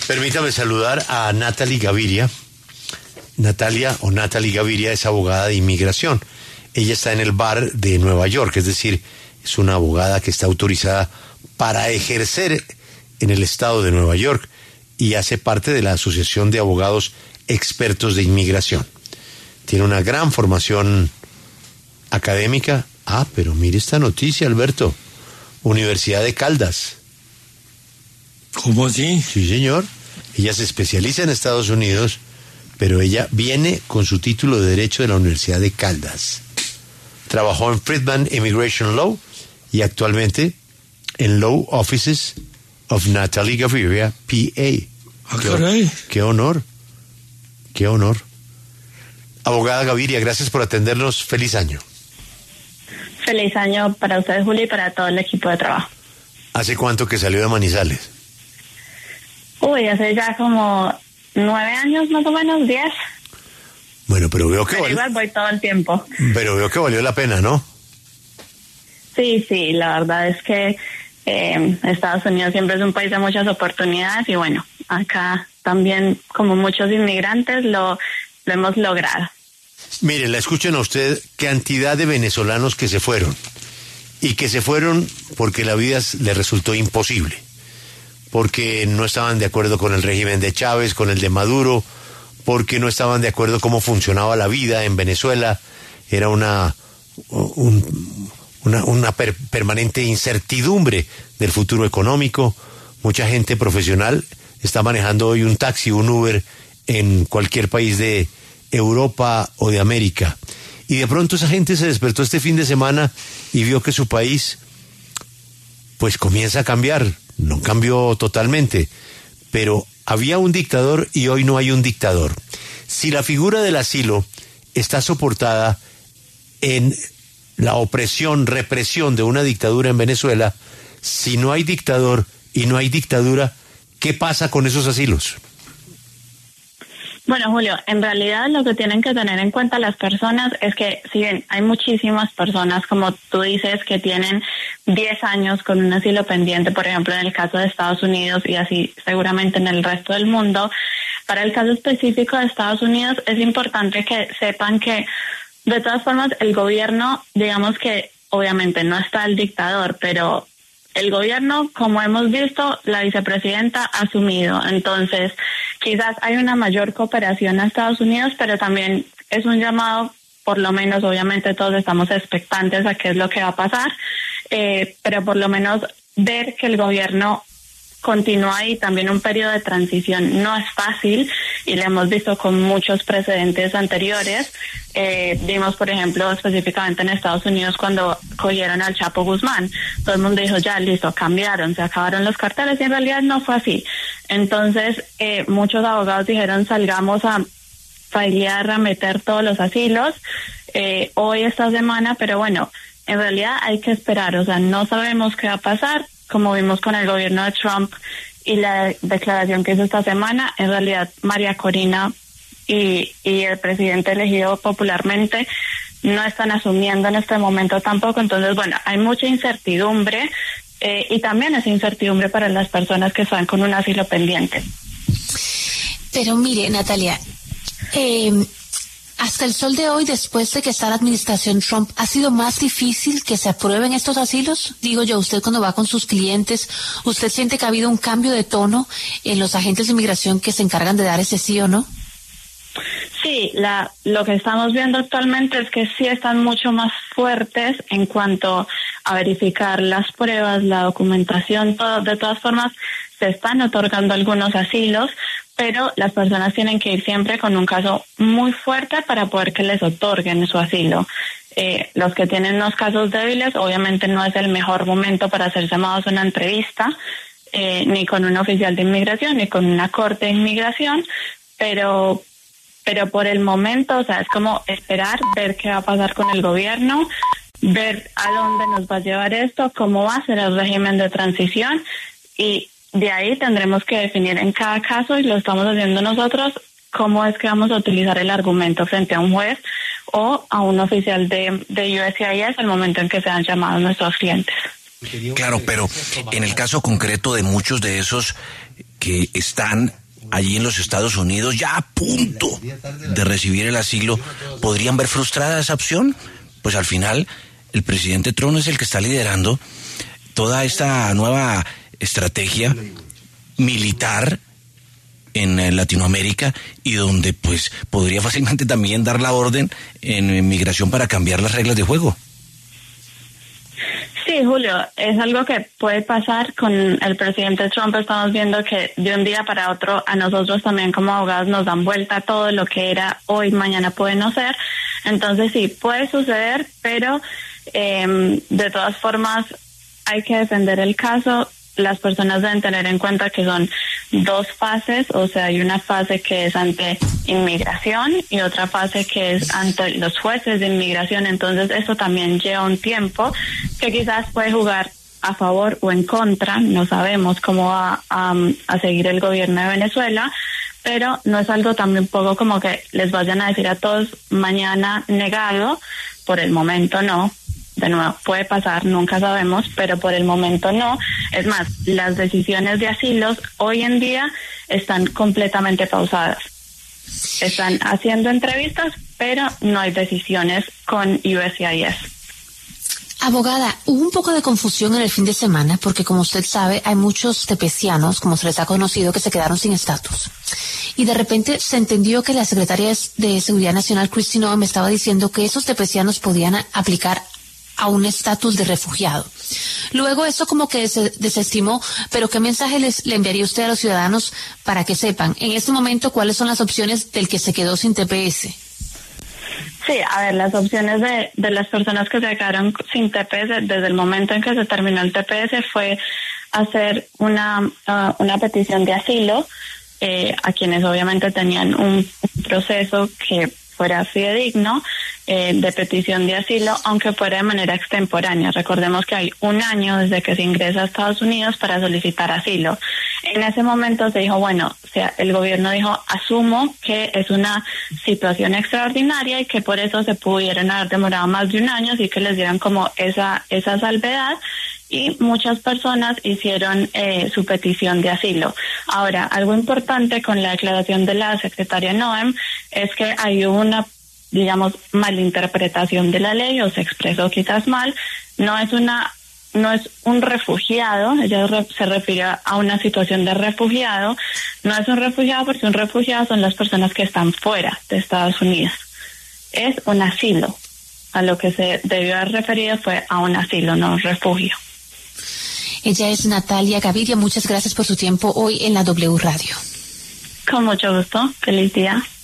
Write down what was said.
Permítame saludar a Natalie Gaviria. Natalie Gaviria es abogada de inmigración. Ella está en el bar de Nueva York, es decir, es una abogada que está autorizada para ejercer en el estado de Nueva York y hace parte de la Asociación de Abogados Expertos de Inmigración. Tiene una gran formación académica. Pero mire esta noticia, Alberto. Universidad de Caldas. ¿Cómo así? Sí, señor. Ella se especializa en Estados Unidos, pero ella viene con su título de Derecho de la Universidad de Caldas. Trabajó en Friedman Immigration Law y actualmente en Law Offices of Natalie Gaviria, PA. Caray. Qué honor. Qué honor. Abogada Gaviria, gracias por atendernos. Feliz año. Feliz año para usted, Julio, y para todo el equipo de trabajo. ¿Hace cuánto que salió de Manizales? Hace ya como 9 años, más o menos, 10. Bueno, pero veo que igual voy todo el tiempo. Pero veo que valió la pena, ¿no? Sí, la verdad es que Estados Unidos siempre es un país de muchas oportunidades y bueno, acá también, como muchos inmigrantes, lo hemos logrado. Mire, la escuchen a usted, cantidad de venezolanos que se fueron. Y que se fueron porque la vida les resultó imposible. Porque no estaban de acuerdo con el régimen de Chávez, con el de Maduro, porque no estaban de acuerdo cómo funcionaba la vida en Venezuela. Era una permanente incertidumbre del futuro económico. Mucha gente profesional está manejando hoy un taxi, un Uber en cualquier país de Europa o de América. Y de pronto esa gente se despertó este fin de semana y vio que su país pues comienza a cambiar. No cambió totalmente, pero había un dictador y hoy no hay un dictador. Si la figura del asilo está soportada en la opresión, represión de una dictadura en Venezuela, si no hay dictador y no hay dictadura, ¿qué pasa con esos asilos? Bueno, Julio, en realidad lo que tienen que tener en cuenta las personas es que, si bien hay muchísimas personas, como tú dices, que tienen 10 años con un asilo pendiente, por ejemplo, en el caso de Estados Unidos y así seguramente en el resto del mundo, para el caso específico de Estados Unidos es importante que sepan que, de todas formas, el gobierno, digamos que obviamente no está el dictador, pero el gobierno, como hemos visto, la vicepresidenta ha asumido. Entonces, quizás hay una mayor cooperación a Estados Unidos, pero también es un llamado, por lo menos, obviamente todos estamos expectantes a qué es lo que va a pasar, pero por lo menos ver que el gobierno continúa ahí. También un periodo de transición no es fácil y lo hemos visto con muchos precedentes anteriores. Vimos, por ejemplo, específicamente en Estados Unidos cuando cogieron al Chapo Guzmán. Todo el mundo dijo, ya, listo, cambiaron, se acabaron los carteles, y en realidad no fue así. Entonces, muchos abogados dijeron, salgamos a filear, a meter todos los asilos hoy, esta semana, pero bueno, en realidad hay que esperar, o sea, no sabemos qué va a pasar. Como vimos con el gobierno de Trump y la declaración que hizo esta semana, en realidad María Corina y el presidente elegido popularmente no están asumiendo en este momento tampoco. Entonces, bueno, hay mucha incertidumbre y también es incertidumbre para las personas que están con un asilo pendiente. Pero mire, Natalia, hasta el sol de hoy, después de que está la administración Trump, ¿ha sido más difícil que se aprueben estos asilos? Digo yo, usted cuando va con sus clientes, ¿usted siente que ha habido un cambio de tono en los agentes de inmigración que se encargan de dar ese sí o no? Sí, lo que estamos viendo actualmente es que sí están mucho más fuertes en cuanto a verificar las pruebas, la documentación, todo. De todas formas, se están otorgando algunos asilos, pero las personas tienen que ir siempre con un caso muy fuerte para poder que les otorguen su asilo. Los que tienen unos casos débiles, obviamente no es el mejor momento para ser llamados a una entrevista, ni con un oficial de inmigración, ni con una corte de inmigración, pero por el momento, o sea, es como esperar, ver qué va a pasar con el gobierno, ver a dónde nos va a llevar esto, cómo va a ser el régimen de transición, y de ahí tendremos que definir en cada caso, y lo estamos haciendo nosotros, cómo es que vamos a utilizar el argumento frente a un juez o a un oficial de USCIS al momento en que sean llamados nuestros clientes. Claro, pero en el caso concreto de muchos de esos que están allí en los Estados Unidos ya a punto de recibir el asilo, ¿podrían ver frustrada esa opción? Pues al final el presidente Trump es el que está liderando toda esta nueva estrategia militar en Latinoamérica, y donde pues podría fácilmente también dar la orden en migración para cambiar las reglas de juego. Sí, Julio, es algo que puede pasar con el presidente Trump. Estamos viendo que de un día para otro a nosotros también como abogados nos dan vuelta todo lo que era hoy, mañana puede no ser. Entonces sí, puede suceder, pero de todas formas hay que defender el caso. Las personas deben tener en cuenta que son dos fases, o sea, hay una fase que es ante inmigración y otra fase que es ante los jueces de inmigración. Entonces eso también lleva un tiempo que quizás puede jugar a favor o en contra. No sabemos cómo va a seguir el gobierno de Venezuela, pero no es algo tampoco como que les vayan a decir a todos mañana negado. Por el momento no. De nuevo, puede pasar, nunca sabemos, pero por el momento no. Es más, las decisiones de asilos hoy en día están completamente pausadas. Están haciendo entrevistas, pero no hay decisiones con USCIS. Abogada, hubo un poco de confusión en el fin de semana porque, como usted sabe, hay muchos tepecianos, como se les ha conocido, que se quedaron sin estatus. Y de repente se entendió que la secretaria de Seguridad Nacional, Kristi Noem, estaba diciendo que esos tepecianos podían aplicar a un estatus de refugiado. Luego eso como que se desestimó, pero ¿qué mensaje le enviaría usted a los ciudadanos para que sepan en este momento cuáles son las opciones del que se quedó sin TPS? Sí, a ver, las opciones de las personas que se quedaron sin TPS desde el momento en que se terminó el TPS fue hacer una petición de asilo a quienes obviamente tenían un proceso que fuera fidedigno de petición de asilo, aunque fuera de manera extemporánea. Recordemos que hay un año desde que se ingresa a Estados Unidos para solicitar asilo. En ese momento se dijo, bueno, o sea, el gobierno dijo, asumo que es una situación extraordinaria y que por eso se pudieron haber demorado más de un año, así que les dieran como esa salvedad, y muchas personas hicieron su petición de asilo. Ahora, algo importante con la declaración de la secretaria Noem es que hay una, digamos, malinterpretación de la ley, o se expresó quizás mal. No es un refugiado, ella se refirió a una situación de refugiado. No es un refugiado porque un refugiado son las personas que están fuera de Estados Unidos. Es un asilo. A lo que se debió haber referido fue a un asilo, no un refugio. Ella es Natalia Gaviria. Muchas gracias por su tiempo hoy en la W Radio. Con mucho gusto. Feliz día.